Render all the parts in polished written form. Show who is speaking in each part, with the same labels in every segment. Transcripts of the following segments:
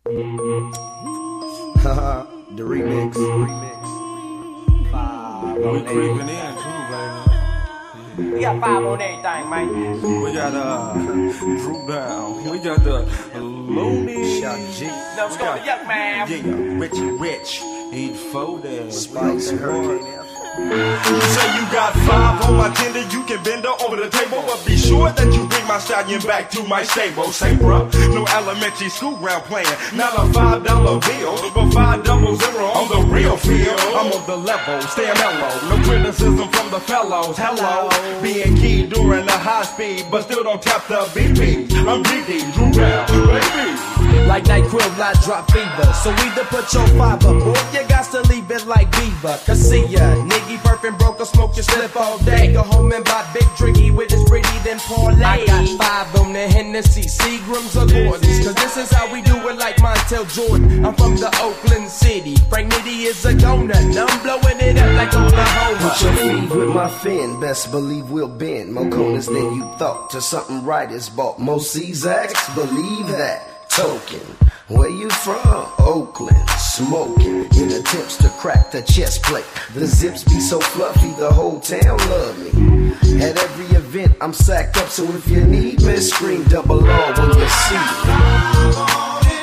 Speaker 1: The remix.
Speaker 2: We creeping in too, baby.
Speaker 3: We got 5 on everything, man.
Speaker 2: We got Drew Down. We got the Looney.
Speaker 1: Shout G.
Speaker 3: Let's go to Yuck Man.
Speaker 2: Yeah, Richie Rich. Eat 4 days.
Speaker 1: Spice and Hurricane F.
Speaker 4: You say you got 5 on my tender, you can bend her over the table, but be sure that you bring my stallion back to my stable. Say, bruh, no elementary school ground playing, not a $5 bill, but 500 on the real field. I'm on the level, staying mellow, no criticism from the fellows. Hello, being key during the high speed, but still don't tap the BP. I'm DD, Drew Down, baby.
Speaker 5: Like NyQuil, I drop fever. So either put your 5 up, or you got to leave it like Beaver. Cause see ya, nigga perfect broke or smoke your slip all day. Go home and buy big drinky with his pretty then parlay. I got 5 on the Hennessy, Seagrams or Gordons. Cause this is how we do it like Montel Jordan. I'm from the Oakland City. Frank Nitty is a donut. I'm blowing it up like Oklahoma.
Speaker 1: Put your feet with my fin, best believe we'll bend. More corners than you thought, to something right is bought. Most Czaks, believe that. Token, where you from? Oakland, smoking in attempts to crack the chest plate. The zips be so fluffy, the whole town love me. At every event, I'm sacked up, so if you need me, scream double R when you see me.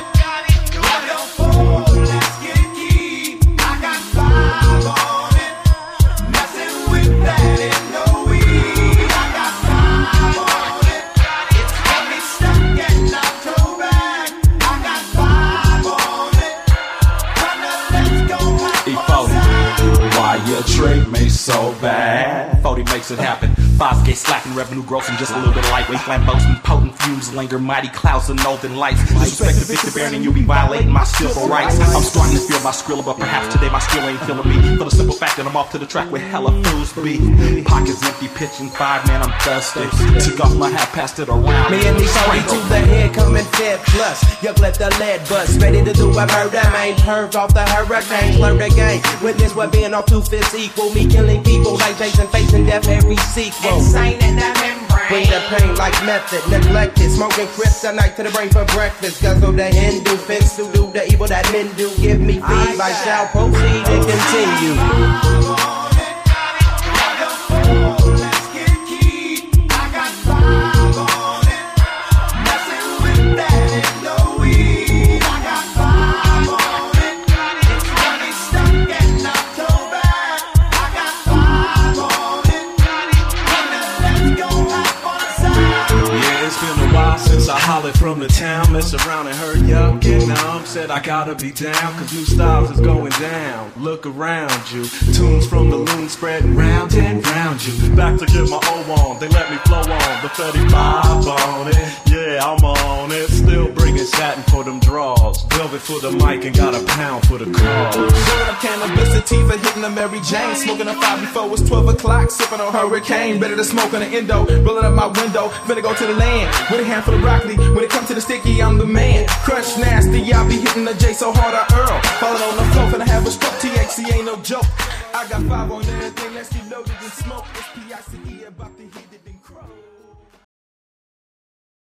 Speaker 6: Your trade may so bad. 40 makes it happen. 5K slacking, revenue growth, and just a little bit of lightweight flambeaus and potent fumes linger, mighty clouds and northern lights. Disrespect the Victor Baron and you'll be violating my civil rights. I'm starting to feel my skrilla, but perhaps today my skill ain't feeling me. For the simple fact that I'm off to the track where hella fools be. Pockets empty, pitching 5, man, I'm thirsty. Took off my hat, passed it around.
Speaker 5: Me and these 40 to the head, coming fed plus. Yuck, let the lead bust. Ready to do a murder, man. Perved off the hurricane, learn the game. Witness what being off 2 fists equal. Me killing people like Jason facing death every sequel.
Speaker 3: Insane in the membrane.
Speaker 5: Bring the pain like method, neglected. Smoking kryptonite to the brain for breakfast. Guzzle the Hindu, fence to do the evil that men do. Give me feed, I shall proceed and continue.
Speaker 6: Since I hollered from the town, mess around and heard yuck and numb. Said I gotta be down, cause new styles is going down. Look around you, tunes from the loon spreading round and round you. Back to get my O on, they let me flow on. The 35 on it, yeah, I'm on it. Still bringing satin for them draws. Velvet for the mic and got a pound for the cause.
Speaker 7: Rolling up cannabis sativa, hitting a Mary Jane. Smoking a 5 before it's 12 o'clock, sipping on Hurricane. Better to smoke on the endo, rolling up my window. Finna go to the land with a handful of broccoli. When it comes to the sticky, I'm the man. Crunch nasty, I be hitting the J so hard I earl. Falling on the floor, finna have a stroke. THC ain't no joke. I got 5 on everything, let's get loaded and smoke. It's PICE about